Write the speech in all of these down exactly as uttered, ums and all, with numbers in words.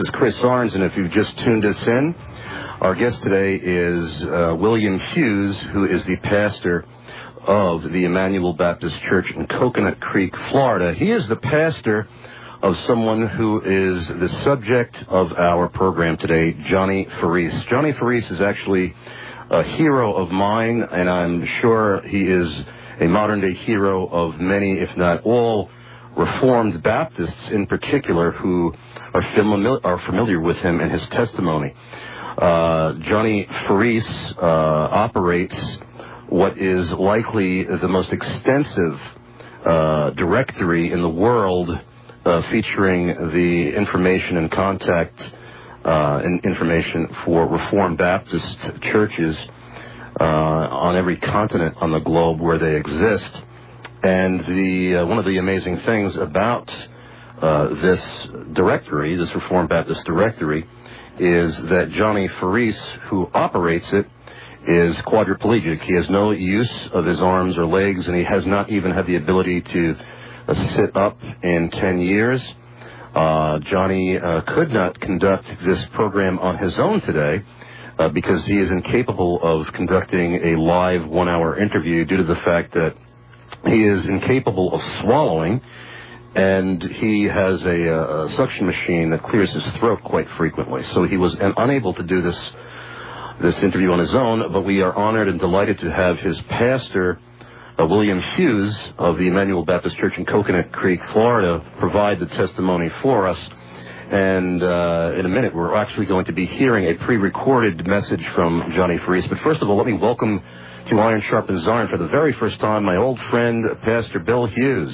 This is Chris Arns, and if you've just tuned us in, our guest today is uh, William Hughes, who is the pastor of the Emmanuel Baptist Church in Coconut Creek, Florida. He is the pastor of someone who is the subject of our program today, Johnny Farris. Johnny Farris is actually a hero of mine, and I'm sure he is a modern-day hero of many, if not all, Reformed Baptists in particular who are, familiar, are familiar with him and his testimony. Uh, Johnny Farris uh, operates what is likely the most extensive uh, directory in the world uh, featuring the information and contact uh, and information for Reformed Baptist churches uh, on every continent on the globe where they exist. And the uh, one of the amazing things about uh, this directory, this Reformed Baptist directory, is that Johnny Farris, who operates it, is quadriplegic. He has no use of his arms or legs, and he has not even had the ability to uh, sit up in ten years. Uh, Johnny uh, could not conduct this program on his own today uh, because he is incapable of conducting a live one-hour interview due to the fact that he is incapable of swallowing, and he has a, a suction machine that clears his throat quite frequently. So he was un- unable to do this this interview on his own, but we are honored and delighted to have his pastor, uh, William Hughes of the Emmanuel Baptist Church in Coconut Creek, Florida, provide the testimony for us. And uh, in a minute, we're actually going to be hearing a pre-recorded message from Johnny Farris. But first of all, let me welcome to Iron Sharpens Iron for the very first time my old friend, Pastor Bill Hughes.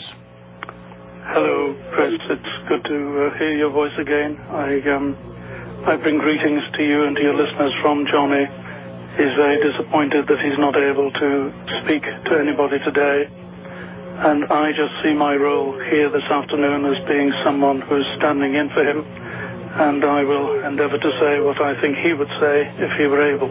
Hello, Chris. It's good to uh, hear your voice again. I um, I bring greetings to you and to your listeners from Johnny. He's very disappointed that he's not able to speak to anybody today. And I just see my role here this afternoon as being someone who's standing in for him. And I will endeavor to say what I think he would say if he were able.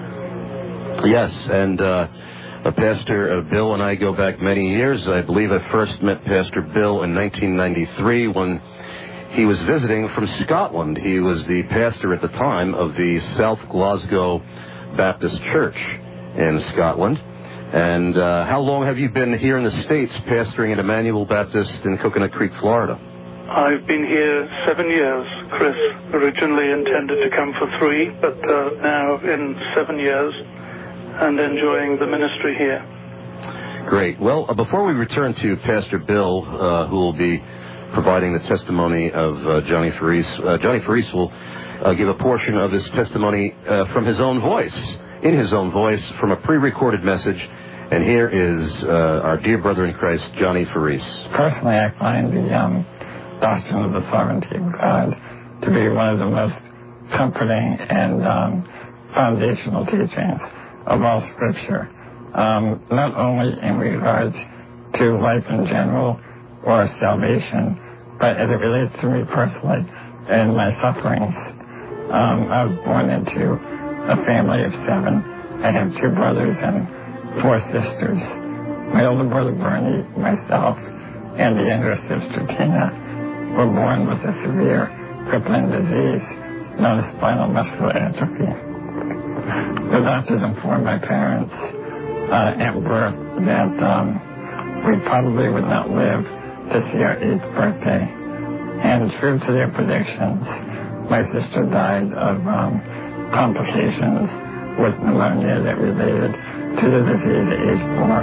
Yes, and uh, uh, Pastor uh, Bill and I go back many years. I believe I first met Pastor Bill in nineteen ninety-three when he was visiting from Scotland. He was the pastor at the time of the South Glasgow Baptist Church in Scotland. And uh, how long have you been here in the States pastoring at Emmanuel Baptist in Coconut Creek, Florida? I've been here seven years, Chris. Originally intended to come for three, but uh, now in seven years. And enjoying the ministry here. Great. Well, uh, before we return to Pastor Bill, uh, who will be providing the testimony of uh, Johnny Farris, uh, Johnny Farris will uh, give a portion of his testimony uh, from his own voice, in his own voice, from a pre-recorded message. And here is uh, our dear brother in Christ, Johnny Farris. Personally, I find the um, doctrine of the sovereignty of God to be one of the most comforting and um, foundational teachings of all Scripture, um, not only in regards to life in general or salvation, but as it relates to me personally and my sufferings. Um, I was born into a family of seven. I have two brothers and four sisters. My older brother Bernie, myself, and the younger sister Tina were born with a severe crippling disease known as spinal muscular atrophy. The doctors informed my parents uh, at birth that um, we probably would not live to see our eighth birthday. And true to their predictions, my sister died of um, complications with pneumonia that related to the disease at age four.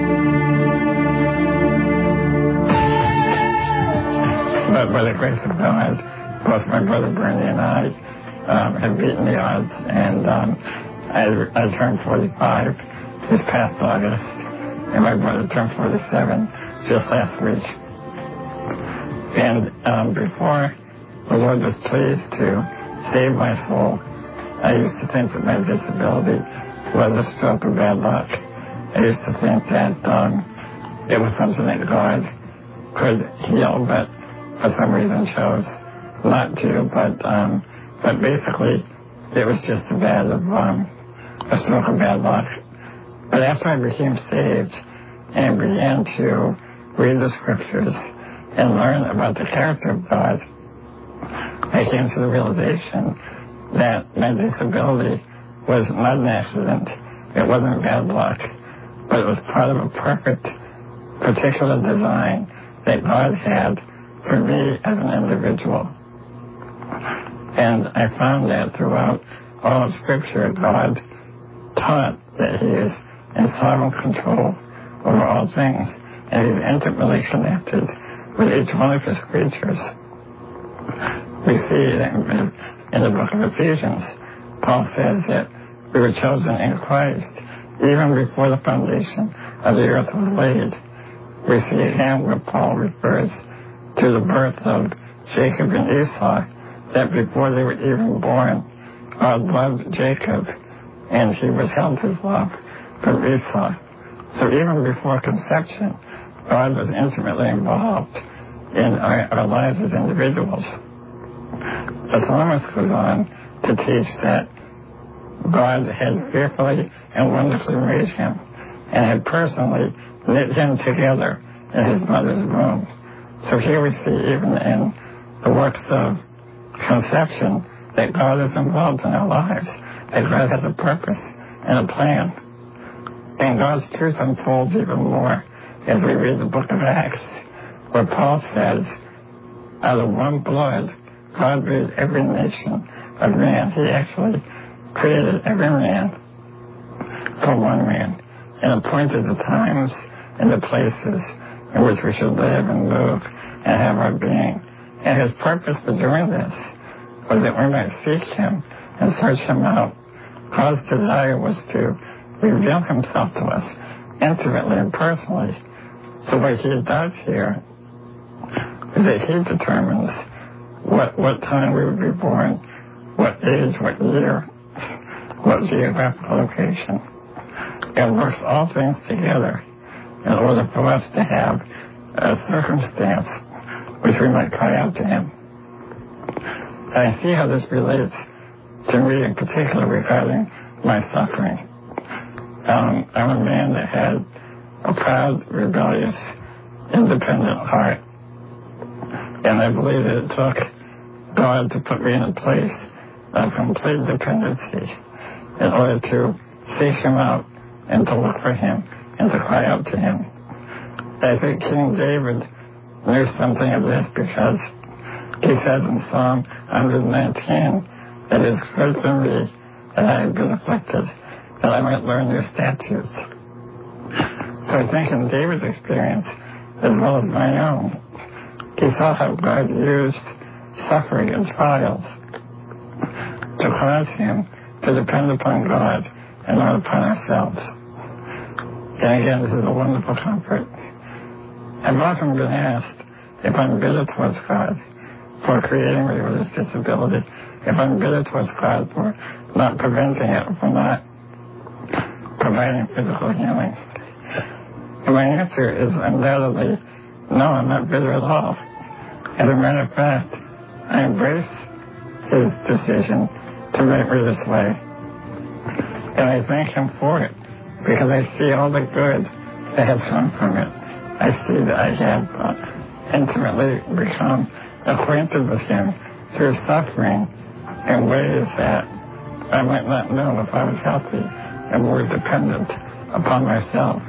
But by the grace of God, both my brother Bernie and I um, have beaten the odds, and um, I, I turned forty-five this past August, and my brother turned forty-seven just last week. And um, before the Lord was pleased to save my soul, I used to think that my disability was a stroke of bad luck. I used to think that um, it was something that God could heal, but for some reason chose not to. But um, but basically, it was just a bad of um, a stroke of bad luck. But after I became saved and began to read the Scriptures and learn about the character of God, I I came to the realization that my disability was not an accident. It wasn't bad luck, but it was part of a perfect, particular design that God had for me as an individual. And I found that throughout all of Scripture, God taught that He is in sovereign control over all things, and He's intimately connected with each one of His creatures. We see in, in the book of Ephesians, Paul says that we were chosen in Christ even before the foundation of the earth was laid. We see again where Paul refers to the birth of Jacob and Esau, that before they were even born, God loved Jacob, and He withheld His love from Esau. So even before conception, God was intimately involved in our, our lives as individuals. The psalmist goes on to teach that God had fearfully and wonderfully made him, and had personally knit him together in his mother's womb. So here we see, even in the works of conception, that God is involved in our lives, that God has a purpose and a plan. And God's truth unfolds even more as we read the book of Acts, where Paul says, out of one blood, God made every nation of man. He actually created every man for one man, and appointed the times and the places in which we should live and move and have our being. And His purpose for doing this was that we might seek Him and search Him out. God's desire was to reveal Himself to us intimately and personally. So what He does here is that He determines what, what time we would be born, what age, what year, what geographical location, and works all things together in order for us to have a circumstance which we might cry out to Him. And I see how this relates to me in particular regarding my suffering. Um, I'm a man that had a proud, rebellious, independent heart. And I believe that it took God to put me in a place of complete dependency in order to seek Him out and to look for Him and to cry out to Him. I think King David knew something of this because he said in Psalm one nineteen that it is good for me that I have been afflicted, that I might learn your statutes. So I think in David's experience, as well as my own, he saw how God used suffering and trials to cause him to depend upon God and not upon ourselves. And again, this is a wonderful comfort. I've often been asked if I'm bitter towards God for creating me with this disability, if I'm bitter towards God for not preventing it, for not providing physical healing. And my answer is undoubtedly, no, I'm not bitter at all. As a matter of fact, I embrace His decision to make me this way. And I thank Him for it, because I see all the good that has come from it. I see that I have uh, intimately become acquainted with Him through suffering in ways that I might not know if I was healthy and more dependent upon myself.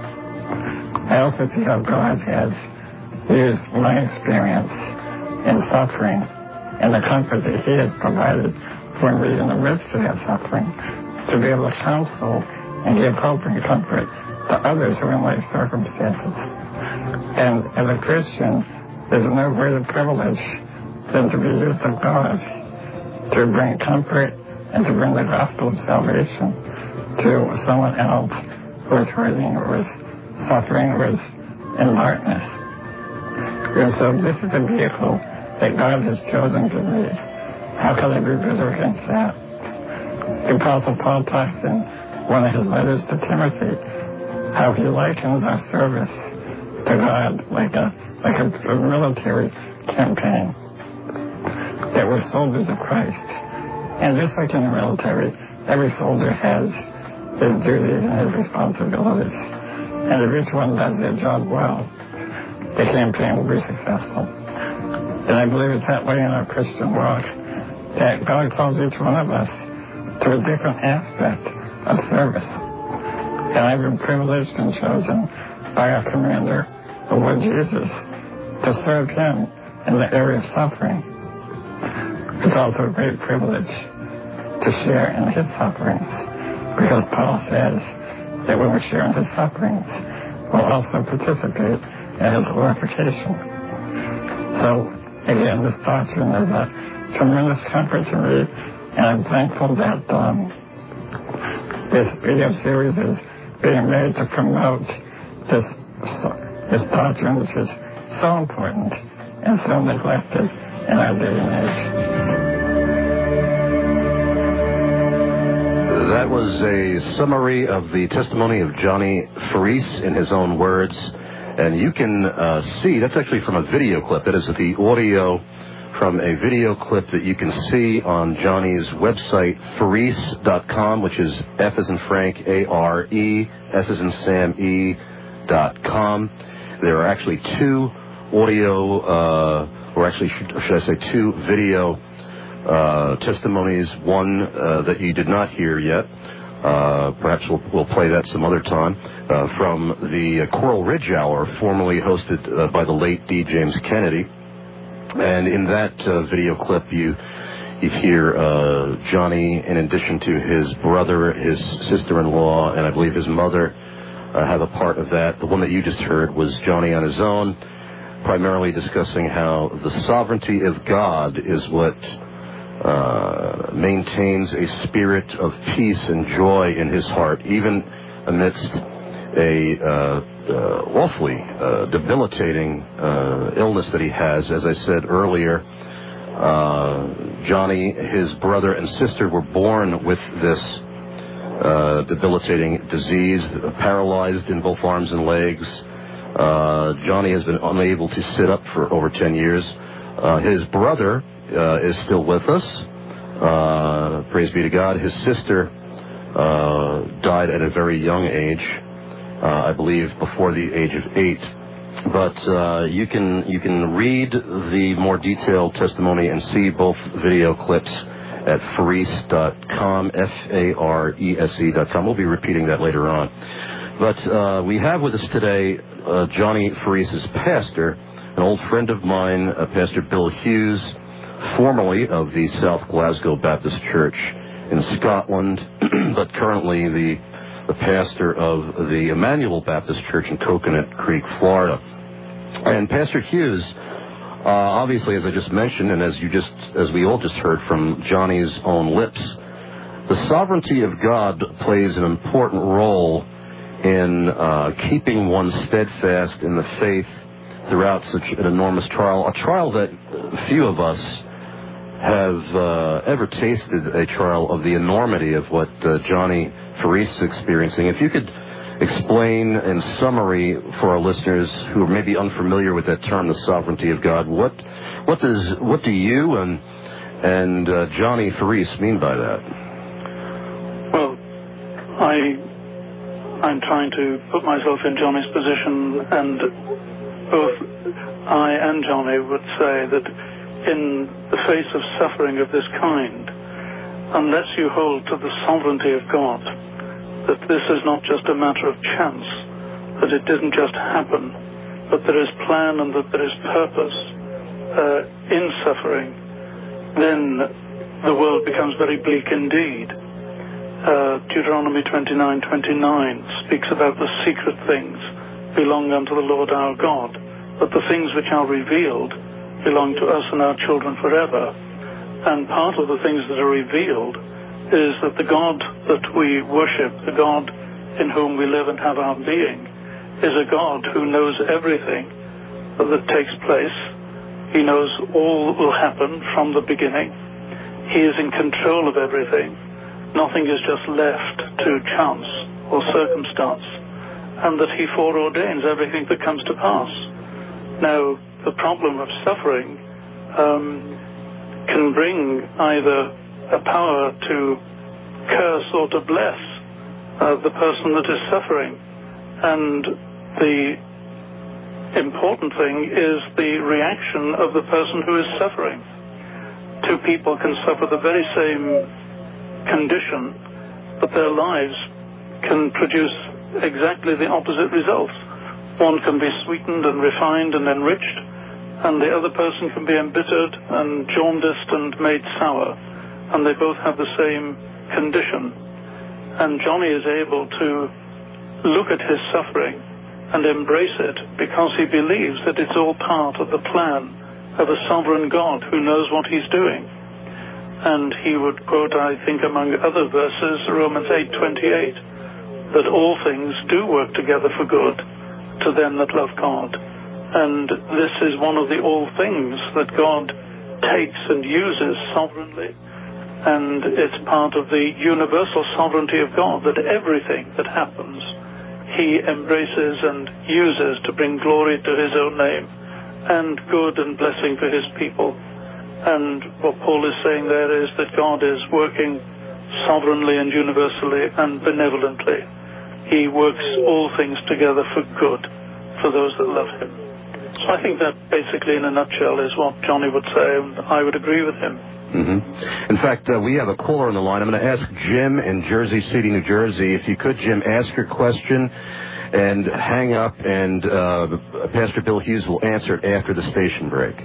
I also see how God has used my experience in suffering and the comfort that He has provided for me in the midst of that suffering to be able to counsel and give hope and comfort to others who are in like circumstances. And as a Christian, there's no greater privilege than to be used of God to bring comfort and to bring the gospel of salvation to someone else who is hurting or is suffering or is in darkness. And so this is a vehicle that God has chosen to me. How can I be bitter against that? The Apostle Paul talks in one of his letters to Timothy how he likens our service to God like a like a, a military campaign, that we're soldiers of Christ. And just like in the military, every soldier has his duties and his responsibilities. And if each one does their job well, the campaign will be successful. And I believe it's that way in our Christian walk, that God calls each one of us to a different aspect of service. And I've been privileged and chosen by our commander, the Lord Jesus, to serve him in the area of suffering. It's also a great privilege to share in his sufferings, because Paul says that when we share in his sufferings, we'll also participate in his glorification. So, again, this doctrine is a tremendous comfort to me, and I'm thankful that um, this video series is being made to promote this, this doctrine, which is so important and so neglected in our day and age. That was a summary of the testimony of Johnny Farese in his own words. And you can uh, see, that's actually from a video clip. That is the audio from a video clip that you can see on Johnny's website, farese dot com, which is F as in Frank, A R E, S as in Sam, E, dot com. There are actually two audio, uh, or actually, should, should I say two video uh, testimonies, one uh, that you did not hear yet. Uh, perhaps we'll, we'll play that some other time, uh, from the Coral Ridge Hour, formerly hosted uh, by the late D. James Kennedy. And in that uh, video clip, you you hear uh, Johnny, in addition to his brother, his sister-in-law, and I believe his mother, uh, have a part of that. The one that you just heard was Johnny on his own, primarily discussing how the sovereignty of God is what Uh, maintains a spirit of peace and joy in his heart, even amidst a uh, uh, awfully uh, debilitating uh, illness that he has. As I said earlier, uh, Johnny, his brother and sister were born with this uh, debilitating disease, paralyzed in both arms and legs. Uh, Johnny has been unable to sit up for over ten years. Uh, his brother Uh, is still with us. Uh, praise be to God. His sister uh, died at a very young age, uh, I believe before the age of eight. But uh, you can you can read the more detailed testimony and see both video clips at farese dot com, F A R E S E dot com. We'll be repeating that later on. But uh, we have with us today uh, Johnny Farese's pastor, an old friend of mine, uh, Pastor Bill Hughes, formerly of the South Glasgow Baptist Church in Scotland, but currently the the pastor of the Emmanuel Baptist Church in Coconut Creek, Florida. And Pastor Hughes, uh, obviously, as I just mentioned, and as you just as we all just heard from Johnny's own lips, the sovereignty of God plays an important role in uh, keeping one steadfast in the faith throughout such an enormous trial, a trial that few of us have uh, ever tasted, a trial of the enormity of what uh, Johnny Farese is experiencing. If you could explain in summary for our listeners who are maybe unfamiliar with that term, the sovereignty of God, what what does what do you and and uh, Johnny Farese mean by that? Well, I I'm trying to put myself in Johnny's position, and both I and Johnny would say that in the face of suffering of this kind, unless you hold to the sovereignty of God, that this is not just a matter of chance, that it didn't just happen, but there is plan and that there is purpose uh, in suffering, then the world becomes very bleak indeed. Uh, Deuteronomy twenty-nine twenty-nine speaks about the secret things belong unto the Lord our God, but the things which are revealed belong to us and our children forever. And part of the things that are revealed is that the God that we worship, the God in whom we live and have our being, is a God who knows everything that takes place. He knows all will happen from the beginning. He is in control of everything. Nothing is just left to chance or circumstance, and that he foreordains everything that comes to pass. Now, the problem of suffering um, can bring either a power to curse or to bless uh, the person that is suffering. And the important thing is the reaction of the person who is suffering. Two people can suffer the very same condition, but their lives can produce exactly the opposite results. One can be sweetened and refined and enriched, and the other person can be embittered and jaundiced and made sour, and they both have the same condition. And Johnny is able to look at his suffering and embrace it because he believes that it's all part of the plan of a sovereign God who knows what he's doing. And he would quote, I think, among other verses, Romans eight twenty-eight, that all things do work together for good to them that love God. And this is one of the all things that God takes and uses sovereignly. And it's part of the universal sovereignty of God that everything that happens he embraces and uses to bring glory to his own name and good and blessing for his people. And what Paul is saying there is that God is working sovereignly and universally and benevolently. He works all things together for good for those that love him. So I think that basically in a nutshell is what Johnny would say, and I would agree with him. Mm-hmm. In fact, uh, we have a caller on the line. I'm going to ask Jim in Jersey City, New Jersey. If you could, Jim, ask your question and hang up, and uh, Pastor Bill Hughes will answer it after the station break.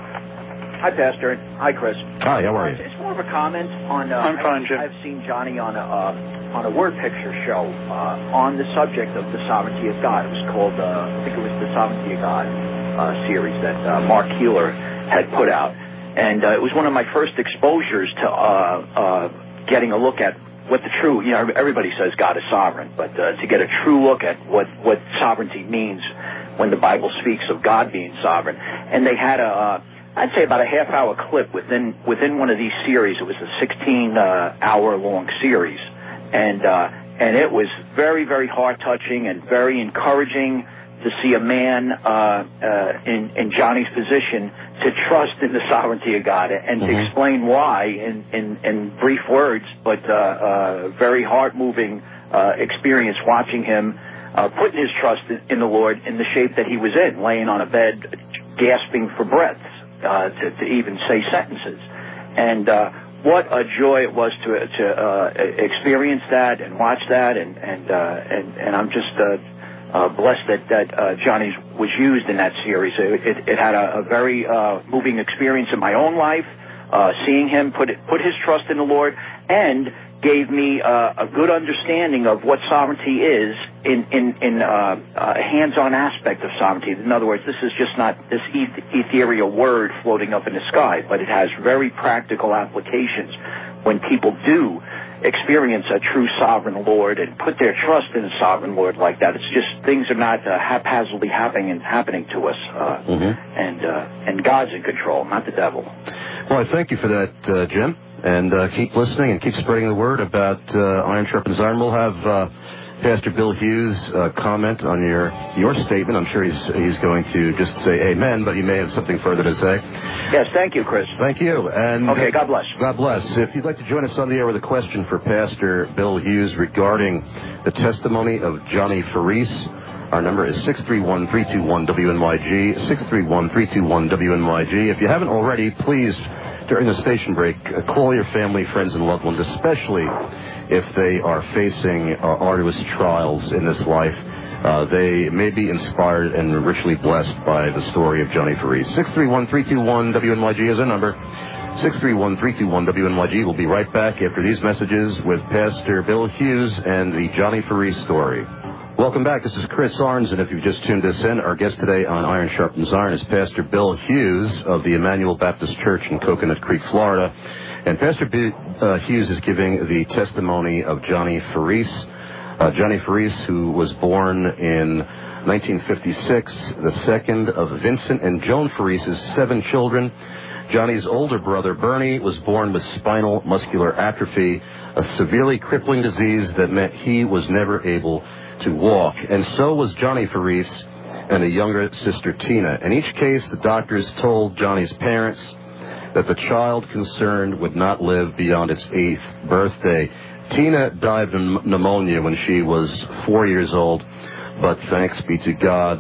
Hi, Pastor. Hi, Chris. Hi, how are you? It's more of a comment on... Uh, I'm fine, Jim. I've seen Johnny on a, uh, on a word picture show uh, on the subject of the sovereignty of God. It was called, uh, I think it was the Sovereignty of God uh, series that uh, Mark Keeler had put out. And uh, it was one of my first exposures to uh, uh, getting a look at what the true, you know, everybody says God is sovereign, but uh, to get a true look at what, what sovereignty means when the Bible speaks of God being sovereign. And they had a, uh, I'd say about a half hour clip within within one of these series. It was a sixteen hour long series. And, uh, and it was very, very heart-touching and very encouraging to see a man uh, uh, in, in Johnny's position to trust in the sovereignty of God and mm-hmm. to explain why in, in, in brief words, but uh, uh, very heart-moving uh, experience watching him uh, putting his trust in the Lord in the shape that he was in, laying on a bed, gasping for breath uh, to, to even say sentences. And uh, what a joy it was to to uh, experience that and watch that, and and uh, and, and I'm just... Uh, Uh, blessed that, that uh, Johnny was used in that series. It, it, it had a, a very uh, moving experience in my own life, uh, seeing him put it, put his trust in the Lord, and gave me uh, a good understanding of what sovereignty is in, in, in uh, a hands-on aspect of sovereignty. In other words, this is just not this eth- ethereal word floating up in the sky, but it has very practical applications when people do experience a true sovereign Lord and put their trust in a sovereign Lord like that. It's just things are not uh, haphazardly happening and happening to us, uh, mm-hmm. and uh, and God's in control, not the devil. Well, I thank you for that, uh, Jim, and uh, keep listening and keep spreading the word about uh, Iron Sharpens Iron. We'll have uh, Pastor Bill Hughes uh, comment on your your statement. I'm sure he's he's going to just say amen, but he may have something further to say. Yes, thank you, Chris. Thank you. And okay, God bless. God bless. If you'd like to join us on the air with a question for Pastor Bill Hughes regarding the testimony of Johnny Faris, our number is six three one, three two one, W N Y G, six three one, three two one, W N Y G. If you haven't already, please, during the station break, uh, call your family, friends, and loved ones, especially if they are facing uh, arduous trials in this life. Uh, they may be inspired and richly blessed by the story of Johnny Faris. six three one, three two one, W N Y G is our number. six three one, three two one, W N Y G. We'll be right back after these messages with Pastor Bill Hughes and the Johnny Faris story. Welcome back. This is Chris Arns, and if you've just tuned us in, our guest today on Iron Sharpens Iron is Pastor Bill Hughes of the Emmanuel Baptist Church in Coconut Creek, Florida. And Pastor B, uh, Hughes is giving the testimony of Johnny Faris. Uh, Johnny Faris, who was born in nineteen fifty-six, the second of Vincent and Joan Faris's seven children. Johnny's older brother, Bernie, was born with spinal muscular atrophy, a severely crippling disease that meant he was never able to walk. And so was Johnny Faris and a younger sister, Tina. In each case, the doctors told Johnny's parents that the child concerned would not live beyond its eighth birthday. Tina died of pneumonia when she was four years old, but thanks be to God,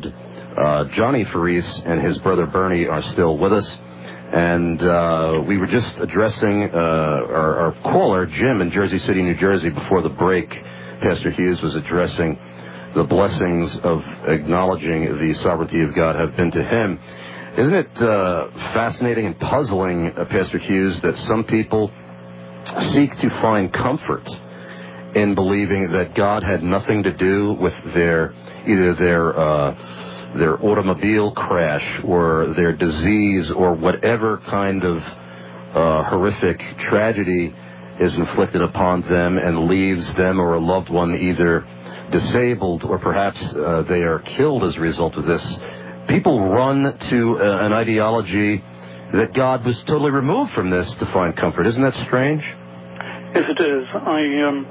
Uh, Johnny Faris and his brother Bernie are still with us. And uh, we were just addressing uh, our, our caller, Jim, in Jersey City, New Jersey, before the break. Pastor Hughes was addressing the blessings of acknowledging the sovereignty of God have been to him. Isn't it uh, fascinating and puzzling, uh, Pastor Hughes, that some people seek to find comfort in believing that God had nothing to do with their either their uh, their automobile crash or their disease or whatever kind of uh, horrific tragedy is inflicted upon them and leaves them or a loved one either disabled or perhaps uh, they are killed as a result of this. People run to uh, an ideology that God was totally removed from this to find comfort. Isn't that strange? Yes, it is. I, um,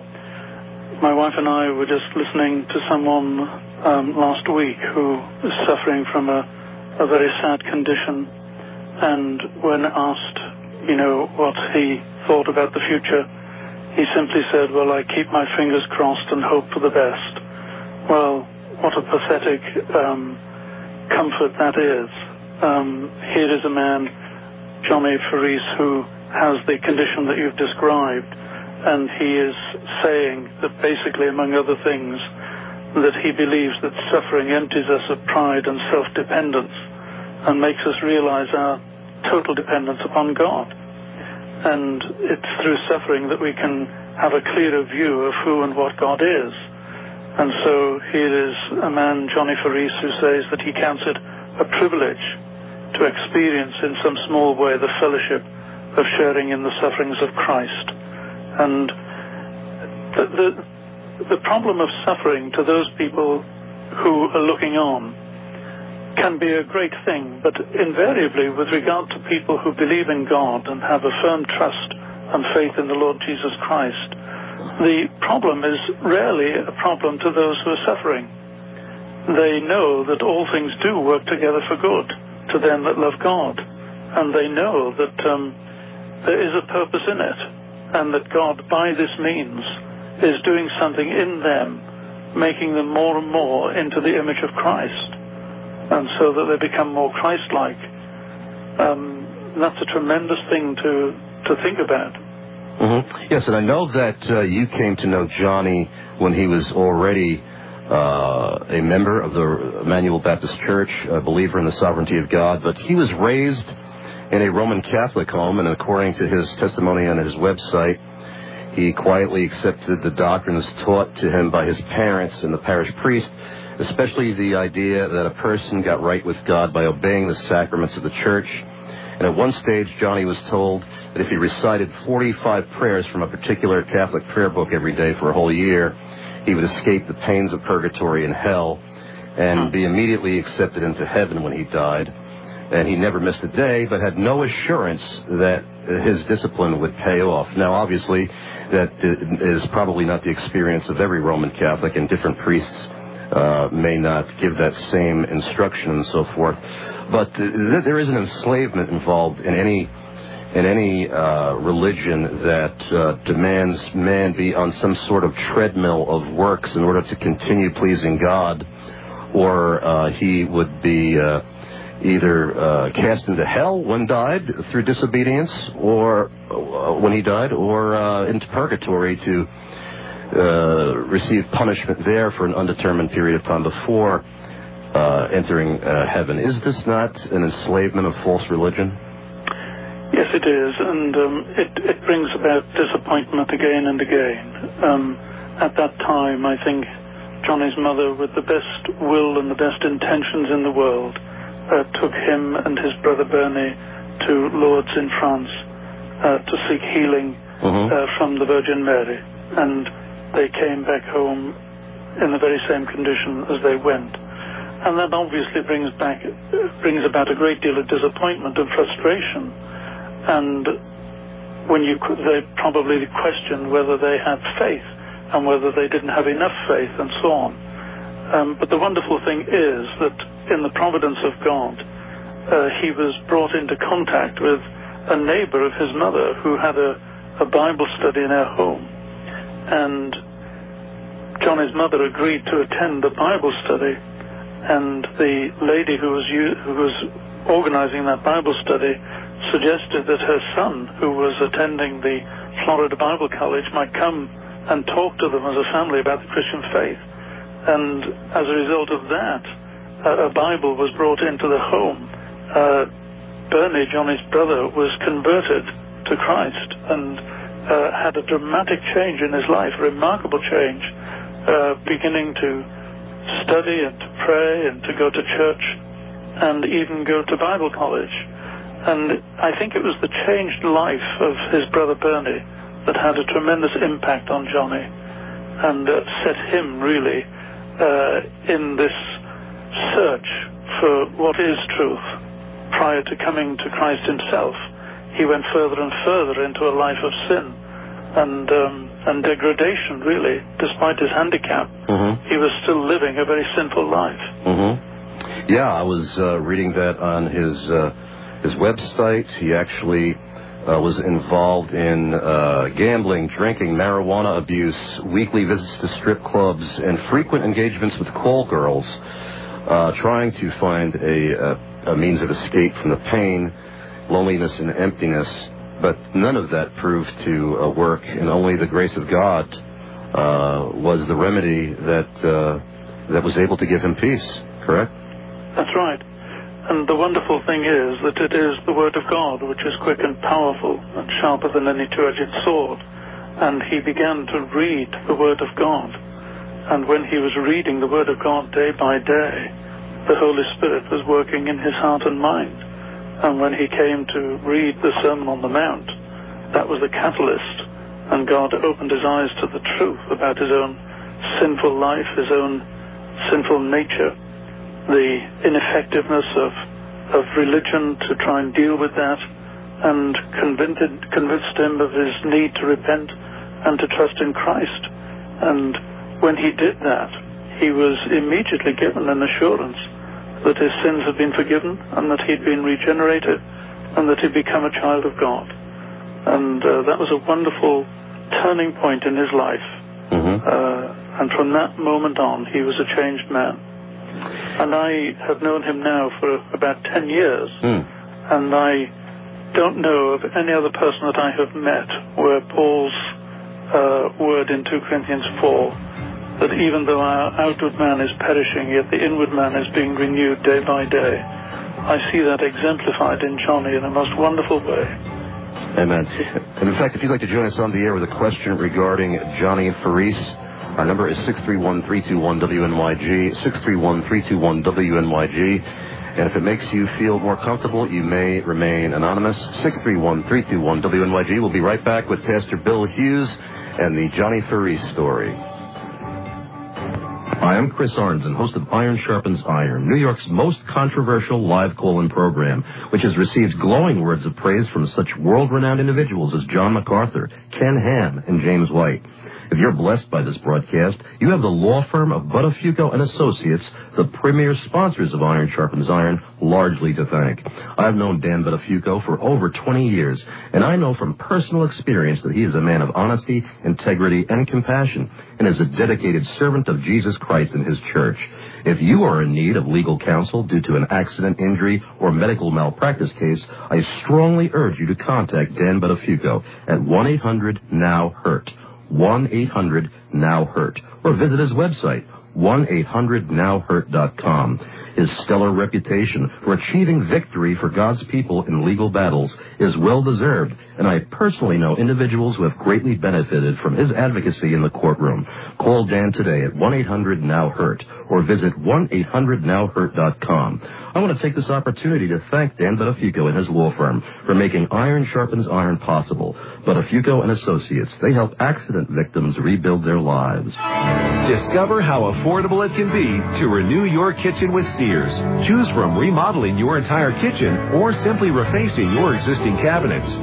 my wife and I were just listening to someone um, last week who is suffering from a, a very sad condition, and when asked, you know, what he thought about the future, he simply said, well, I keep my fingers crossed and hope for the best. Well, what a pathetic um, comfort that is. Um, here is a man, Johnny Faris, who has the condition that you've described, and he is saying that basically, among other things, that he believes that suffering empties us of pride and self-dependence and makes us realize our total dependence upon God. And it's through suffering that we can have a clearer view of who and what God is. And so here is a man, Johnny Faris, who says that he counts it a privilege to experience in some small way the fellowship of sharing in the sufferings of Christ. And the, the, the problem of suffering to those people who are looking on can be a great thing, but invariably with regard to people who believe in God and have a firm trust and faith in the Lord Jesus Christ, the problem is rarely a problem to those who are suffering. They know that all things do work together for good to them that love God, and they know that um, there is a purpose in it, and that God, by this means, is doing something in them, making them more and more into the image of Christ, and so that they become more Christ-like. Um, that's a tremendous thing to, to think about. Mm-hmm. Yes, and I know that uh, you came to know Johnny when he was already uh, a member of the Emmanuel Baptist Church, a believer in the sovereignty of God, but he was raised in a Roman Catholic home, and according to his testimony on his website, he quietly accepted the doctrines taught to him by his parents and the parish priest, especially the idea that a person got right with God by obeying the sacraments of the church. And at one stage, Johnny was told that if he recited forty-five prayers from a particular Catholic prayer book every day for a whole year, he would escape the pains of purgatory and hell and be immediately accepted into heaven when he died. And he never missed a day, but had no assurance that his discipline would pay off. Now, obviously, that is probably not the experience of every Roman Catholic, and different priests uh, may not give that same instruction and so forth. But uh, there is an enslavement involved in any in any uh, religion that uh, demands man be on some sort of treadmill of works in order to continue pleasing God, or uh, he would be Uh, either uh, cast into hell when died through disobedience, or uh, when he died, or uh, into purgatory to uh, receive punishment there for an undetermined period of time before uh, entering uh, heaven. Is this not an enslavement of false religion? Yes, it is, and um, it, it brings about disappointment again and again. Um, at that time, I think Johnny's mother, with the best will and the best intentions in the world, Uh, took him and his brother Bernie to Lourdes in France uh, to seek healing mm-hmm. uh, from the Virgin Mary, and they came back home in the very same condition as they went, and that obviously brings back brings about a great deal of disappointment and frustration, and when you they probably questioned whether they had faith and whether they didn't have enough faith and so on. Um, but the wonderful thing is that in the providence of God, uh, he was brought into contact with a neighbor of his mother who had a, a Bible study in her home. And Johnny's mother agreed to attend the Bible study, and the lady who was who was organizing that Bible study suggested that her son, who was attending the Florida Bible College, might come and talk to them as a family about the Christian faith. And as a result of that, uh, a Bible was brought into the home. Uh, Bernie, Johnny's brother, was converted to Christ and uh, had a dramatic change in his life, a remarkable change, uh, beginning to study and to pray and to go to church and even go to Bible college. And I think it was the changed life of his brother Bernie that had a tremendous impact on Johnny and uh, set him really uh, in this search for what is truth. Prior to coming to Christ himself, he went further and further into a life of sin and um, and degradation, really. Despite his handicap, mm-hmm. he was still living a very sinful life. Mm-hmm. Yeah, I was uh, reading that on his uh, his website. He actually uh, was involved in uh, gambling, drinking, marijuana abuse, weekly visits to strip clubs, and frequent engagements with call girls, uh, trying to find a, a, a means of escape from the pain, loneliness, and emptiness. But none of that proved to uh, work, and only the grace of God uh, was the remedy that uh, that was able to give him peace. Correct? That's right. And the wonderful thing is that it is the Word of God, which is quick and powerful and sharper than any two-edged sword. And he began to read the Word of God. And when he was reading the Word of God day by day, the Holy Spirit was working in his heart and mind. And when he came to read the Sermon on the Mount, that was the catalyst. And God opened his eyes to the truth about his own sinful life, his own sinful nature, the ineffectiveness of, of religion to try and deal with that, and convinced, convinced him of his need to repent and to trust in Christ. And when he did that, he was immediately given an assurance that his sins had been forgiven and that he'd been regenerated and that he'd become a child of God. And uh, that was a wonderful turning point in his life. Mm-hmm. Uh, and from that moment on, he was a changed man. And I have known him now for about ten years. Mm. And I don't know of any other person that I have met where Paul's uh, word in two Corinthians four, that even though our outward man is perishing, yet the inward man is being renewed day by day. I see that exemplified in Johnny in a most wonderful way. Amen. And in fact, if you'd like to join us on the air with a question regarding Johnny Faris, our number is six three one, three two one, W N Y G, six three one, three two one, W N Y G. And if it makes you feel more comfortable, you may remain anonymous. six three one, three two one, W N Y G. We'll be right back with Pastor Bill Hughes and the Johnny Faris story. Hi, I'm Chris Arnzen, host of Iron Sharpens Iron, New York's most controversial live call-in program, which has received glowing words of praise from such world-renowned individuals as John MacArthur, Ken Ham, and James White. If you're blessed by this broadcast, you have the law firm of Buttafuoco and Associates, the premier sponsors of Iron Sharpens Iron, largely to thank. I've known Dan Buttafuoco for over twenty years, and I know from personal experience that he is a man of honesty, integrity, and compassion, and is a dedicated servant of Jesus Christ and his church. If you are in need of legal counsel due to an accident, injury, or medical malpractice case, I strongly urge you to contact Dan Buttafuoco at one eight hundred now hurt. one eight hundred now hurt, or visit his website, one eight hundred now hurt dot com. His stellar reputation for achieving victory for God's people in legal battles is well-deserved, and I personally know individuals who have greatly benefited from his advocacy in the courtroom. Call Dan today at one eight hundred now hurt, or visit one eight hundred now hurt dot com. I want to take this opportunity to thank Dan Buttafuoco and his law firm for making Iron Sharpens Iron possible. Buttafuoco and Associates, they help accident victims rebuild their lives. Discover how affordable it can be to renew your kitchen with Sears. Choose from remodeling your entire kitchen or simply refacing your existing cabinets. Sears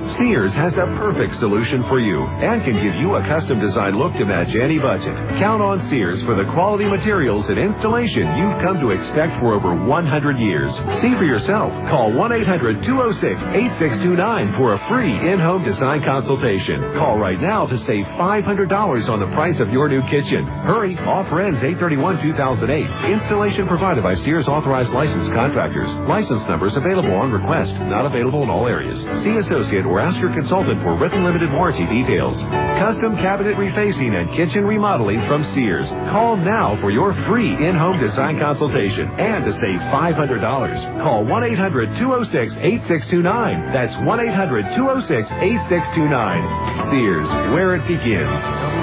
Sears has a perfect solution for you and can give you a custom design look to match any budget. Count on Sears for the quality materials and installation you've come to expect for over one hundred years. See for yourself. Call one eight hundred two oh six eight six two nine for a free in-home design consultation. Call right now to save five hundred dollars on the price of your new kitchen. Hurry. Offer ends eight thirty-one two thousand eight. Installation provided by Sears Authorized Licensed Contractors. License numbers available on request. Not available in all areas. See associate or ask your consultant for written limited warranty details. Custom cabinet refacing and kitchen remodeling from Sears. Call now for your free in-home design consultation and to save five hundred dollars. Call one eight hundred two oh six eight six two nine. That's one eight hundred two oh six eight six two nine. Sears, where it begins.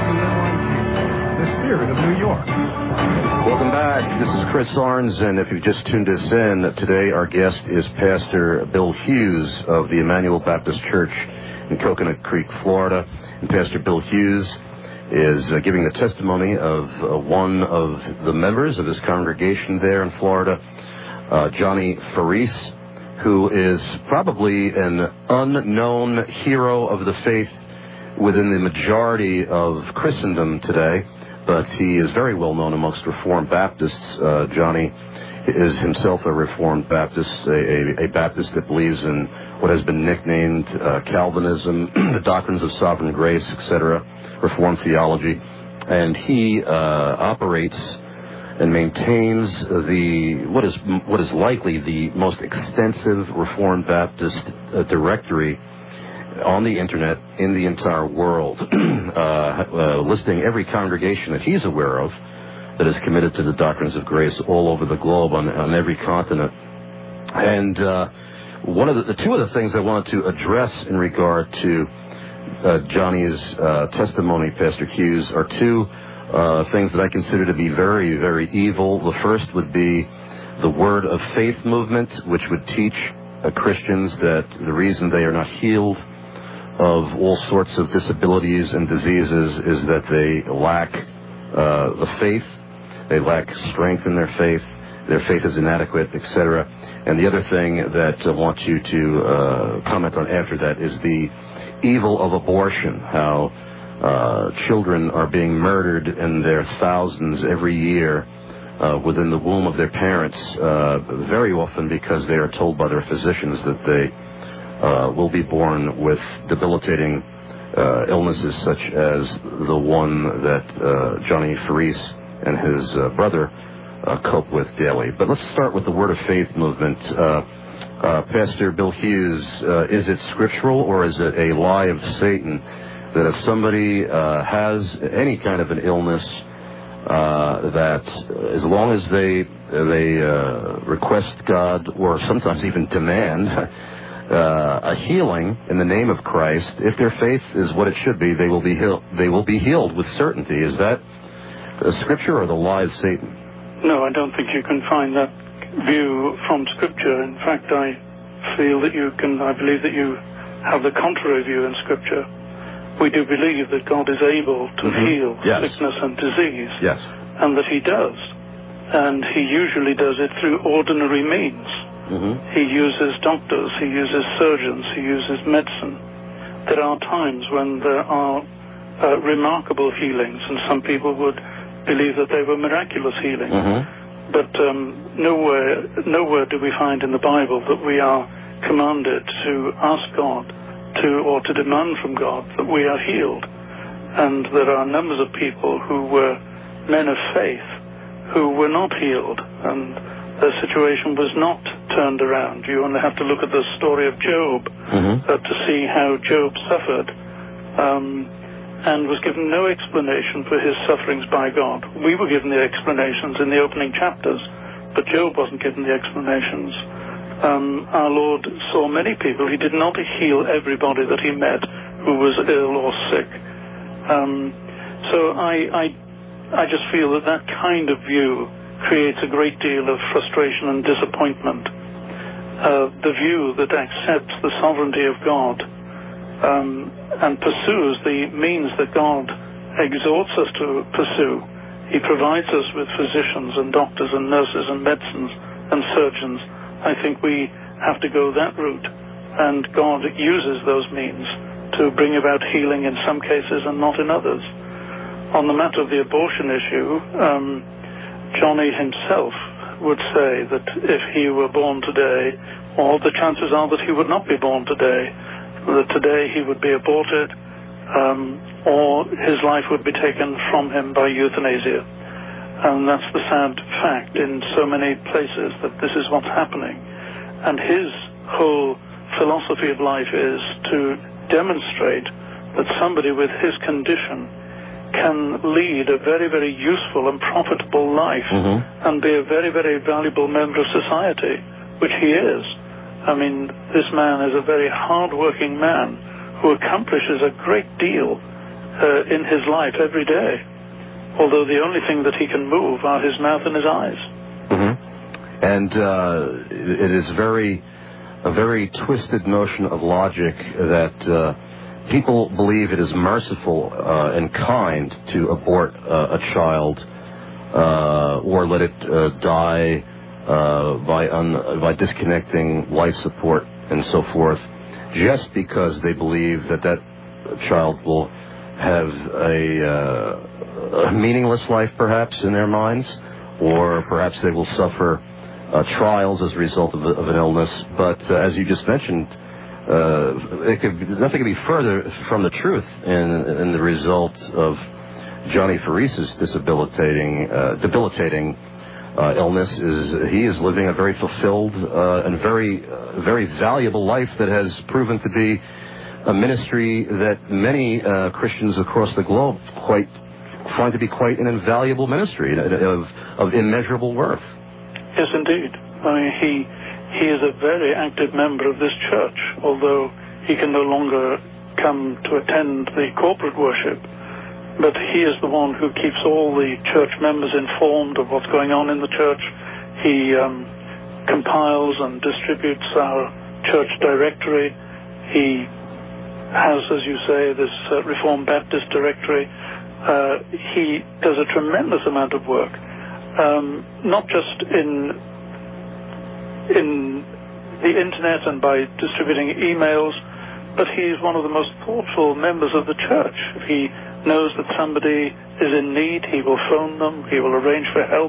The spirit of New York. Welcome back. This is Chris Arns, and if you've just tuned us in, today our guest is Pastor Bill Hughes of the Emmanuel Baptist Church in Coconut Creek, Florida. And Pastor Bill Hughes is uh, giving the testimony of uh, one of the members of his congregation there in Florida, uh, Johnny Faris, who is probably an unknown hero of the faith within the majority of Christendom today, but he is very well known amongst Reformed Baptists. Uh, Johnny is himself a Reformed Baptist, a, a, a Baptist that believes in what has been nicknamed uh, Calvinism, the doctrines of sovereign grace, et cetera, Reformed theology, and he uh, operates and maintains the what is what is likely the most extensive Reformed Baptist uh, directory on the internet in the entire world, uh, uh, listing every congregation that he's aware of that is committed to the doctrines of grace all over the globe on, on every continent. And uh, one of the, the two of the things I wanted to address in regard to uh, Johnny's uh, testimony, Pastor Hughes, are two uh, things that I consider to be very, very evil. The first would be the Word of Faith movement, which would teach uh, Christians that the reason they are not healed of all sorts of disabilities and diseases is that they lack uh, the faith, they lack strength in their faith, their faith is inadequate, et cetera. And the other thing that I want you to uh, comment on after that is the evil of abortion, how uh, children are being murdered in their thousands every year uh, within the womb of their parents, uh, very often because they are told by their physicians that they Uh, will be born with debilitating uh, illnesses such as the one that uh, Johnny Faris and his uh, brother uh, cope with daily. But let's start with the Word of Faith movement. Uh, uh, Pastor Bill Hughes, uh, is it scriptural or is it a lie of Satan that if somebody uh, has any kind of an illness, uh, that as long as they, they uh, request God or sometimes even demand Uh, a healing in the name of Christ, if their faith is what it should be, they will be healed. They will be healed with certainty. Is that a scripture or the lie of Satan? No, I don't think you can find that view from Scripture. In fact, I feel that you can. I believe that you have the contrary view in Scripture. We do believe that God is able to mm-hmm. heal yes. sickness and disease, yes, and that He does, and He usually does it through ordinary means. Mm-hmm. He uses doctors, he uses surgeons, he uses medicine. There are times when there are uh, remarkable healings, and some people would believe that they were miraculous healings. Mm-hmm. But um, nowhere, nowhere do we find in the Bible that we are commanded to ask God to, or to demand from God that we are healed. And there are numbers of people who were men of faith who were not healed, and their situation was not turned around. You only have to look at the story of Job mm-hmm. uh, to see how Job suffered um, and was given no explanation for his sufferings by God. We were given the explanations in the opening chapters, but Job wasn't given the explanations. Um, our Lord saw many people. He did not heal everybody that he met who was ill or sick. Um, so I, I, I just feel that that kind of view creates a great deal of frustration and disappointment. Uh, the view that accepts the sovereignty of God um, and pursues the means that God exhorts us to pursue. He provides us with physicians and doctors and nurses and medicines and surgeons. I think we have to go that route, and God uses those means to bring about healing in some cases and not in others. On the matter of the abortion issue, um, Johnny himself would say that if he were born today, all the chances are that he would not be born today, that today he would be aborted, um, or his life would be taken from him by euthanasia. And that's the sad fact in so many places, that this is what's happening. And his whole philosophy of life is to demonstrate that somebody with his condition can lead a very, very useful and profitable life mm-hmm. and be a very, very valuable member of society, which he is. I mean, this man is a very hard-working man who accomplishes a great deal uh, in his life every day, although the only thing that he can move are his mouth and his eyes. Mm-hmm. And uh, it is very, a very twisted notion of logic that uh, people believe it is merciful uh, and kind to abort uh, a child uh, or let it uh, die uh, by, un- by disconnecting life support and so forth, just because they believe that that child will have a, uh, a meaningless life perhaps in their minds, or perhaps they will suffer uh, trials as a result of, a, of an illness. But uh, as you just mentioned, uh, it could, nothing could be further from the truth in, in the result of Johnny Farise's debilitating, uh, debilitating uh, illness. Is he is living a very fulfilled uh, and very, uh, very valuable life that has proven to be a ministry that many uh, Christians across the globe quite find to be quite an invaluable ministry of, of immeasurable worth. Yes, indeed. I mean, he he is a very active member of this church, although he can no longer come to attend the corporate worship. But he is the one who keeps all the church members informed of what's going on in the church. He um, compiles and distributes our church directory. He has, as you say, this uh, Reformed Baptist directory. Uh, he does a tremendous amount of work, um, not just in in the internet and by distributing emails, but he's one of the most thoughtful members of the church. If he knows that somebody is in need, he will phone them, he will arrange for help.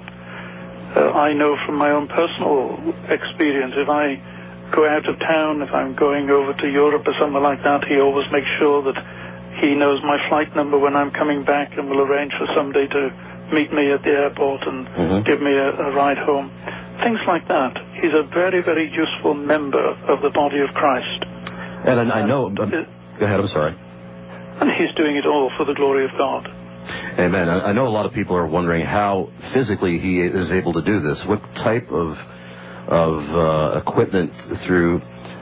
Uh, I know from my own personal experience, if I go out of town, if I'm going over to Europe or somewhere like that, he always makes sure that he knows my flight number when I'm coming back and will arrange for somebody to meet me at the airport and mm-hmm. give me a, a ride home. Things like that. He's a very, very useful member of the body of Christ. And I, I know... Uh, go ahead, I'm sorry. And he's doing it all for the glory of God. Amen. I, I know a lot of people are wondering how physically he is able to do this. What type of of uh, equipment through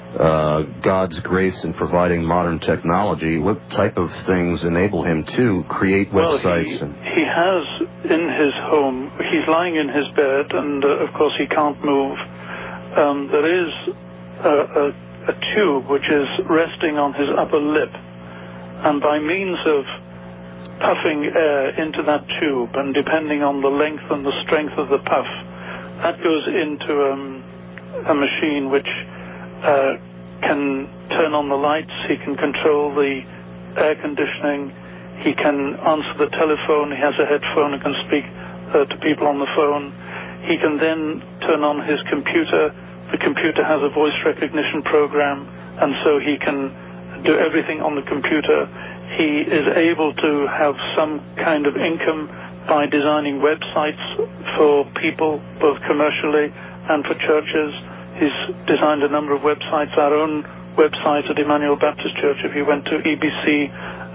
uh, God's grace in providing modern technology, what type of things enable him to create websites? Well, he, and he has in his home, he's lying in his bed, and uh, of course he can't move. Um, there is a, a, a tube which is resting on his upper lip, and by means of puffing air into that tube, and depending on the length and the strength of the puff, that goes into um, a machine which uh, can turn on the lights, he can control the air conditioning, he can answer the telephone, he has a headphone and can speak uh, to people on the phone. He can then turn on his computer. The computer has a voice recognition program, and so he can do everything on the computer. He is able to have some kind of income by designing websites for people, both commercially and for churches. He's designed a number of websites, our own website at Emmanuel Baptist Church. If you went to E B C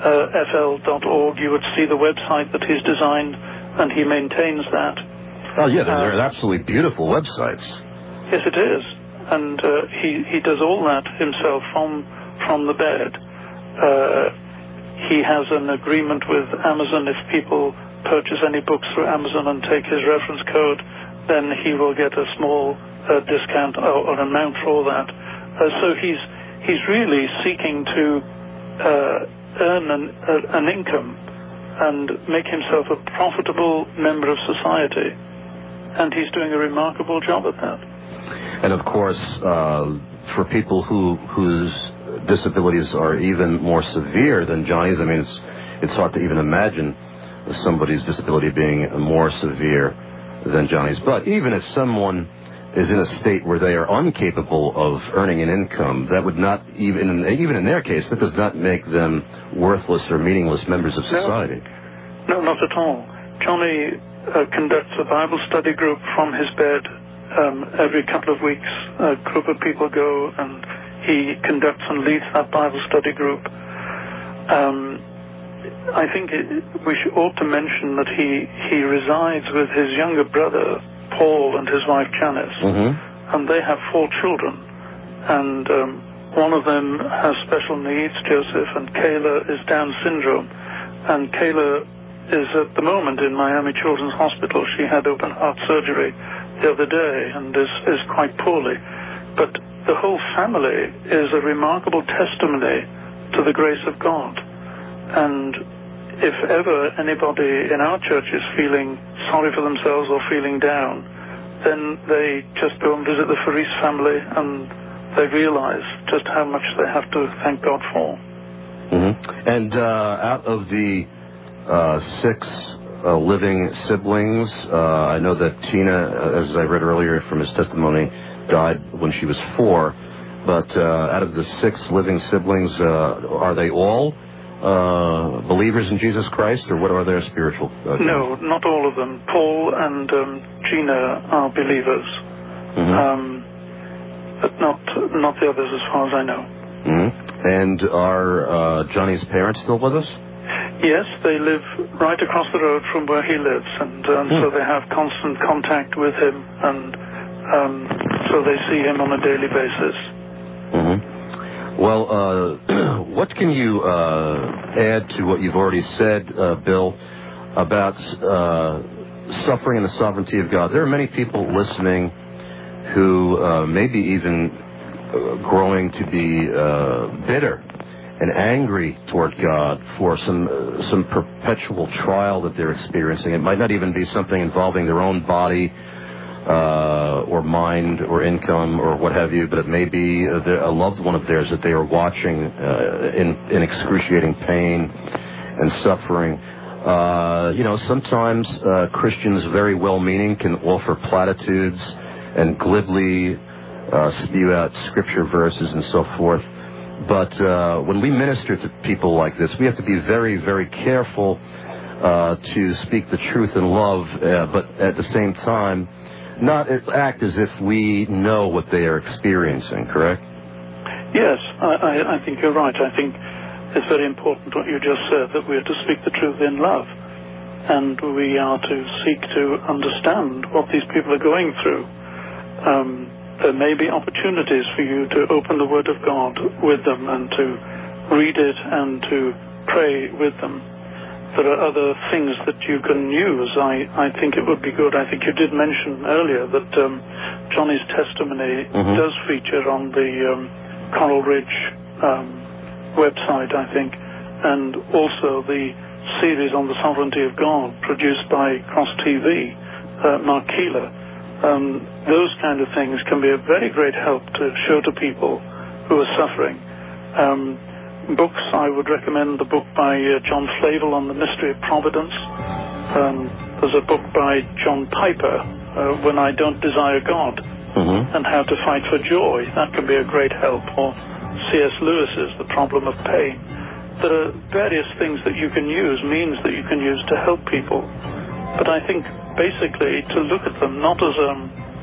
F L dot org, you would see the website that he's designed, and he maintains that. Oh, yeah, they're, they're absolutely beautiful websites. Yes, it is. And uh, he, he does all that himself from, from the bed. Uh, he has an agreement with Amazon. If people purchase any books through Amazon and take his reference code, then he will get a small uh, discount or, or amount for all that. Uh, so he's he's really seeking to uh, earn an, uh, an income and make himself a profitable member of society. And he's doing a remarkable job at that. And of course, uh, for people who whose disabilities are even more severe than Johnny's. I mean, it's it's hard to even imagine somebody's disability being more severe than Johnny's. But even if someone is in a state where they are incapable of earning an income, that would not, even even in their case, that does not make them worthless or meaningless members of society. No, no not at all. Johnny uh, conducts a Bible study group from his bed um, every couple of weeks. A group of people go and he conducts and leads that Bible study group. Um, I think it, we should, ought to mention that he, he resides with his younger brother, Paul, and his wife, Janice, mm-hmm. and they have four children. And um, one of them has special needs, Joseph, and Kayla is Down syndrome. And Kayla is at the moment in Miami Children's Hospital. She had open heart surgery the other day and is, is quite poorly. But the whole family is a remarkable testimony to the grace of God. And if ever anybody in our church is feeling sorry for themselves or feeling down, then they just go and visit the Faris family and they realize just how much they have to thank God for. Mm-hmm. And uh, out of the uh, six uh, living siblings, uh, I know that Tina, as I read earlier from his testimony, died when she was four. But uh, out of the six living siblings, uh, are they all Uh, believers in Jesus Christ, or what are their spiritual? Uh, no, not all of them. Paul and um, Gina are believers, mm-hmm. um, but not not the others, as far as I know. Mm-hmm. And are uh, Johnny's parents still with us? Yes, they live right across the road from where he lives, and um, mm. so they have constant contact with him, and um, so they see him on a daily basis. Mm-hmm. Well, uh, what can you uh, add to what you've already said, uh, Bill, about uh, suffering and the sovereignty of God? There are many people listening who uh, may be even uh, growing to be uh, bitter and angry toward God for some uh, some perpetual trial that they're experiencing. It might not even be something involving their own body, Uh, or mind, or income, or what have you, but it may be a, a loved one of theirs that they are watching uh, in, in excruciating pain and suffering. Uh, you know, sometimes uh, Christians, very well-meaning, can offer platitudes and glibly uh, spew out scripture verses and so forth. But uh, when we minister to people like this, we have to be very, very careful uh, to speak the truth in love, uh, but at the same time, not act as if we know what they are experiencing, correct? Yes, I, I, I think you're right. I think it's very important what you just said, that we are to speak the truth in love. And we are to seek to understand what these people are going through. Um, there may be opportunities for you to open the Word of God with them and to read it and to pray with them. There are other things that you can use. I, I think it would be good. I think you did mention earlier that um, Johnny's testimony mm-hmm. does feature on the um, Coral Ridge um, website, I think, and also the series on the sovereignty of God produced by Cross T V, uh, Mark Keeler. Um, those kind of things can be a very great help to show to people who are suffering. Um, Books, I would recommend the book by uh, John Flavel on the Mystery of Providence. Um, there's a book by John Piper, uh, When I Don't Desire God, mm-hmm. and How to Fight for Joy. That can be a great help. Or C S Lewis's The Problem of Pain. There are various things that you can use, means that you can use to help people. But I think basically to look at them not as a,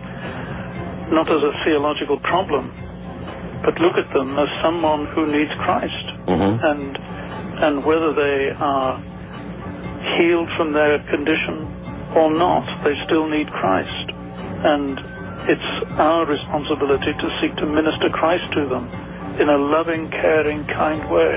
not as a theological problem, but look at them as someone who needs Christ. Mm-hmm. And and whether they are healed from their condition or not, they still need Christ. And it's our responsibility to seek to minister Christ to them in a loving, caring, kind way.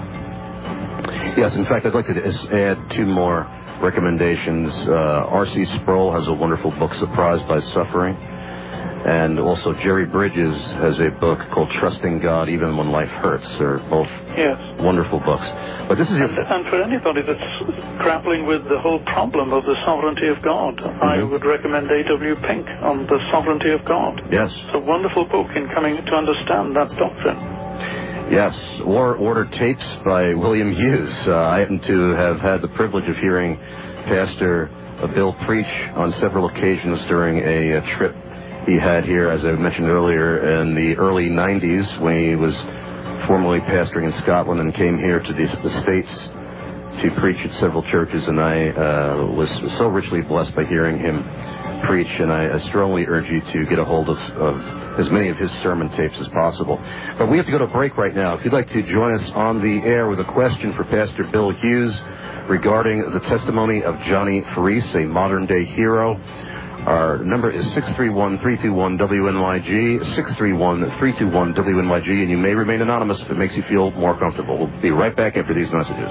Yes, in fact, I'd like to add two more recommendations. Uh, R C Sproul has a wonderful book, Surprised by Suffering. And also Jerry Bridges has a book called Trusting God Even When Life Hurts. They're both yes. wonderful books. But this is your... and, and for anybody that's grappling with the whole problem of the sovereignty of God, mm-hmm. I would recommend A W Pink on the sovereignty of God. Yes. It's a wonderful book in coming to understand that doctrine. Yes, or order tapes by William Hughes. Uh, I happen to have had the privilege of hearing Pastor Bill preach on several occasions during a, a trip he had here, as I mentioned earlier, in the early nineties when he was formerly pastoring in Scotland and came here to the, the States to preach at several churches, and I uh, was so richly blessed by hearing him preach, and I, I strongly urge you to get a hold of, of as many of his sermon tapes as possible. But we have to go to break right now. If you'd like to join us on the air with a question for Pastor Bill Hughes regarding the testimony of Johnny Faris, a modern-day hero, our number is six three one, three two one, W N Y G, six three one, three two one, W N Y G, and you may remain anonymous if it makes you feel more comfortable. We'll be right back after these messages.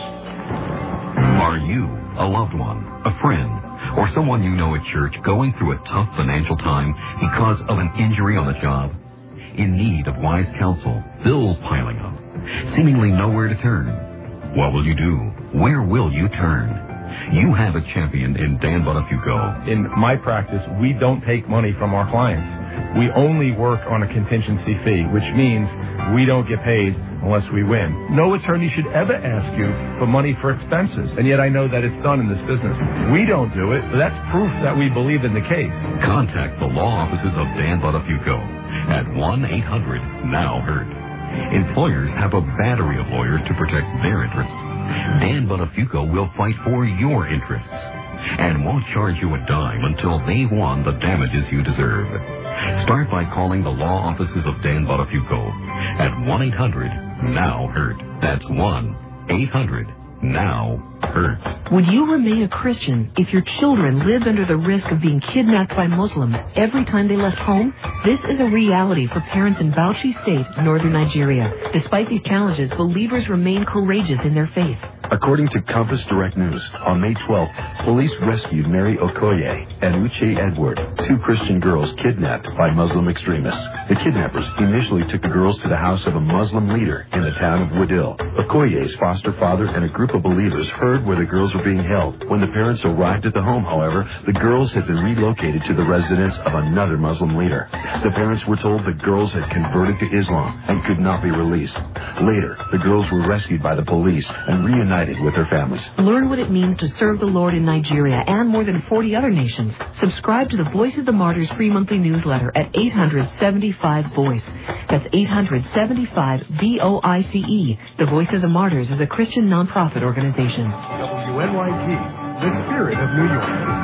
Are you a loved one, a friend, or someone you know at church going through a tough financial time because of an injury on the job? In need of wise counsel, bills piling up, seemingly nowhere to turn? What will you do? Where will you turn? You have a champion in Dan Buttafuoco. In my practice, we don't take money from our clients. We only work on a contingency fee, which means we don't get paid unless we win. No attorney should ever ask you for money for expenses, and yet I know that it's done in this business. We don't do it, but that's proof that we believe in the case. Contact the law offices of Dan Buttafuoco at one eight hundred now hurt. Employers have a battery of lawyers to protect their interests. Dan Buttafuoco will fight for your interests and won't charge you a dime until they've won the damages you deserve. Start by calling the law offices of Dan Buttafuoco at one eight hundred now hurt. That's one eight hundred now hurt. Would you remain a Christian if your children lived under the risk of being kidnapped by Muslims every time they left home? This is a reality for parents in Bauchi State, northern Nigeria. Despite these challenges, believers remain courageous in their faith. According to Compass Direct News, on May twelfth, police rescued Mary Okoye and Uche Edward, two Christian girls kidnapped by Muslim extremists. The kidnappers initially took the girls to the house of a Muslim leader in the town of Wadil. Okoye's foster father and a group of believers heard where the girls were being held. When the parents arrived at the home, however, the girls had been relocated to the residence of another Muslim leader. The parents were told the girls had converted to Islam and could not be released. Later, the girls were rescued by the police and reunited with their families. Learn what it means to serve the Lord in Nigeria and more than forty other nations. Subscribe to the Voice of the Martyrs free monthly newsletter at eight hundred seventy-five VOICE. That's eight hundred seventy-five V O I C E. The Voice of the Martyrs is a Christian nonprofit organization. W N Y G, the spirit of New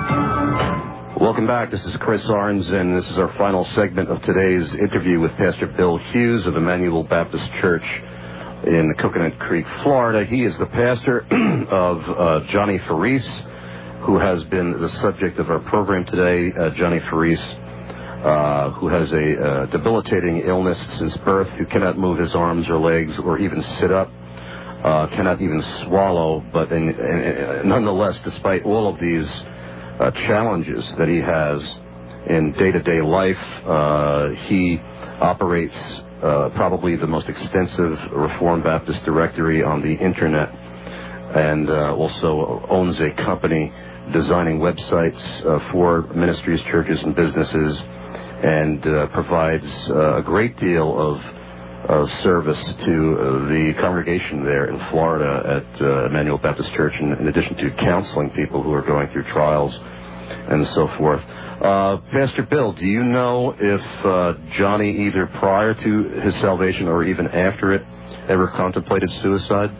York. Welcome back. This is Chris Arns, and this is our final segment of today's interview with Pastor Bill Hughes of Emmanuel Baptist Church in Coconut Creek, Florida. He is the pastor of uh, Johnny Faris, who has been the subject of our program today. Uh, Johnny Faris, uh, who has a uh, debilitating illness since birth, who cannot move his arms or legs or even sit up, uh, cannot even swallow, but in, in, in, nonetheless, despite all of these uh, challenges that he has in day-to-day life, uh, he operates Uh, probably the most extensive Reformed Baptist directory on the internet, and uh, also owns a company designing websites uh, for ministries, churches, and businesses, and uh, provides uh, a great deal of uh, service to uh, the congregation there in Florida at uh, Emmanuel Baptist Church, in, in addition to counseling people who are going through trials and so forth. Uh, Pastor Bill, do you know if uh, Johnny, either prior to his salvation or even after it, ever contemplated suicide?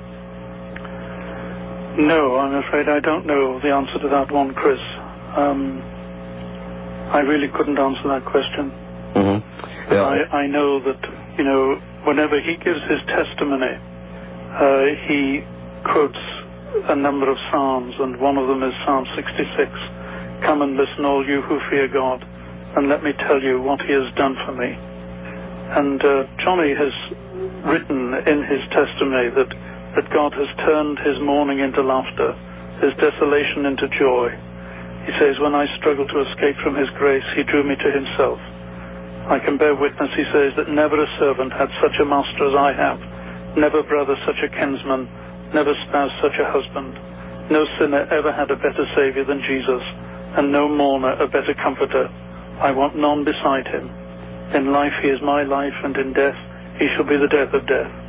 No, I'm afraid I don't know the answer to that one, Chris. Um, I really couldn't answer that question. Mm-hmm. Yeah. I, I know that, you know, whenever he gives his testimony, uh, he quotes a number of psalms, and one of them is Psalm sixty-six. Come and listen, all you who fear God, and let me tell you what he has done for me. And uh, Johnny has written in his testimony that, that God has turned his mourning into laughter, his desolation into joy. He says, when I struggled to escape from his grace, he drew me to himself. I can bear witness, he says, that never a servant had such a master as I have, never brother such a kinsman, never spouse such a husband. No sinner ever had a better Savior than Jesus, and no mourner a better comforter. I want none beside him. In life he is my life, and in death he shall be the death of death.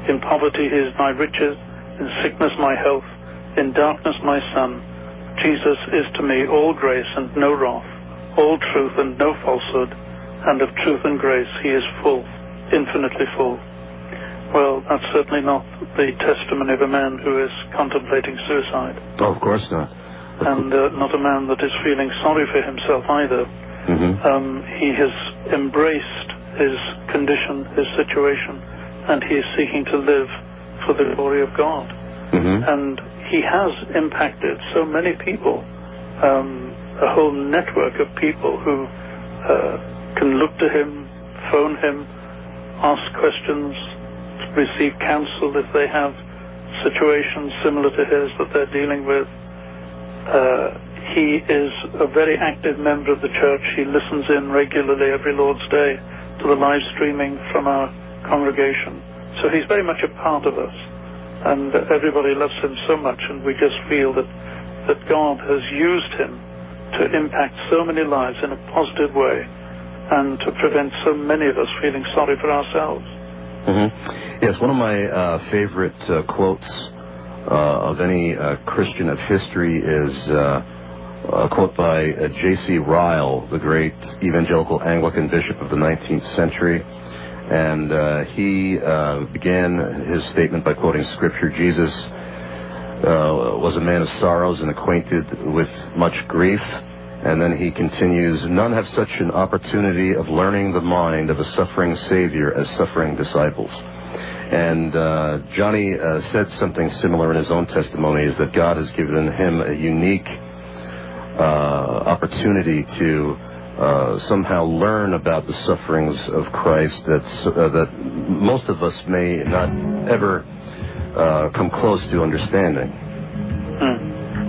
In poverty he is my riches, in sickness my health, in darkness my sun. Jesus is to me all grace and no wrath, all truth and no falsehood, and of truth and grace he is full, infinitely full. Well, that's certainly not the testimony of a man who is contemplating suicide. Oh, of course not. And uh, not a man that is feeling sorry for himself either. Mm-hmm. Um, he has embraced his condition, his situation, and he is seeking to live for the glory of God. Mm-hmm. And he has impacted so many people, um, a whole network of people who uh, can look to him, phone him, ask questions, receive counsel if they have situations similar to his that they're dealing with. Uh, he is a very active member of the church. He listens in regularly every Lord's Day to the live streaming from our congregation. So he's very much a part of us. And uh, everybody loves him so much, and we just feel that, that God has used him to impact so many lives in a positive way and to prevent so many of us feeling sorry for ourselves. Mm-hmm. Yes, one of my uh, favorite uh, quotes uh, of any uh, Christian of history is uh, a quote by uh, J C Ryle, the great evangelical Anglican bishop of the nineteenth century. And uh, he uh, began his statement by quoting Scripture. Jesus uh, was a man of sorrows and acquainted with much grief. And then he continues, none have such an opportunity of learning the mind of a suffering Savior as suffering disciples. And uh, Johnny uh, said something similar in his own testimony, is that God has given him a unique uh, opportunity to uh, somehow learn about the sufferings of Christ that's, uh, that most of us may not ever uh, come close to understanding. Mm.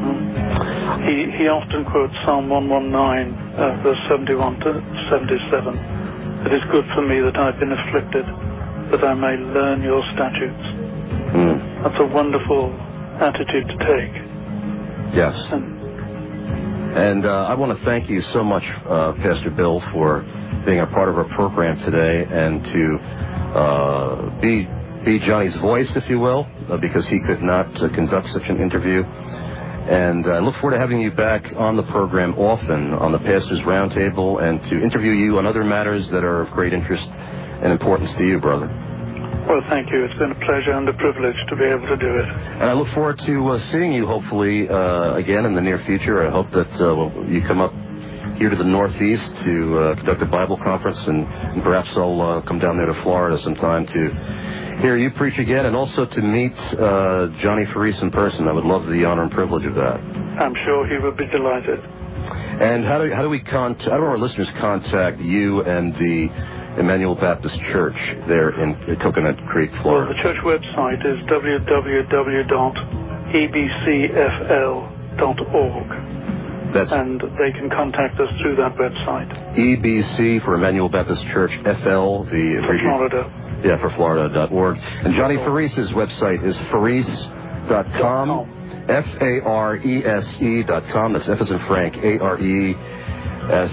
He, he often quotes Psalm one nineteen, uh, verse seventy-one to seventy-seven. It is good for me that I've been afflicted, that I may learn your statutes. Mm. That's a wonderful attitude to take. Yes. And, and uh, I want to thank you so much, uh, Pastor Bill, for being a part of our program today and to uh, be, be Johnny's voice, if you will, uh, because he could not uh, conduct such an interview. And I uh, look forward to having you back on the program often on the Pastors Roundtable and to interview you on other matters that are of great interest and importance to you, brother. Well, thank you. It's been a pleasure and a privilege to be able to do it. And I look forward to uh, seeing you, hopefully, uh, again in the near future. I hope that uh, well, you come up here to the Northeast to uh, conduct a Bible conference, and, and perhaps I'll uh, come down there to Florida sometime to hear you preach again, and also to meet uh, Johnny Farris in person. I would love the honor and privilege of that. I'm sure he would be delighted. And how do how do we contact? How do our listeners contact you and the Emmanuel Baptist Church there in Coconut Creek, Florida? Well, the church website is w w w dot e b c f l dot org. That's and they can contact us through that website. E B C for Emmanuel Baptist Church, F L, the for Florida. Yeah, for Florida dot org. And Johnny Farris's website is farris dot com, F A R E S E dot com. That's F as in Frank, A R E S,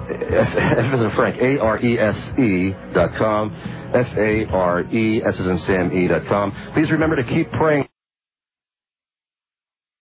F as in Frank, A R E S E dot com, F A R E S as in Sam E dot com. Please remember to keep praying.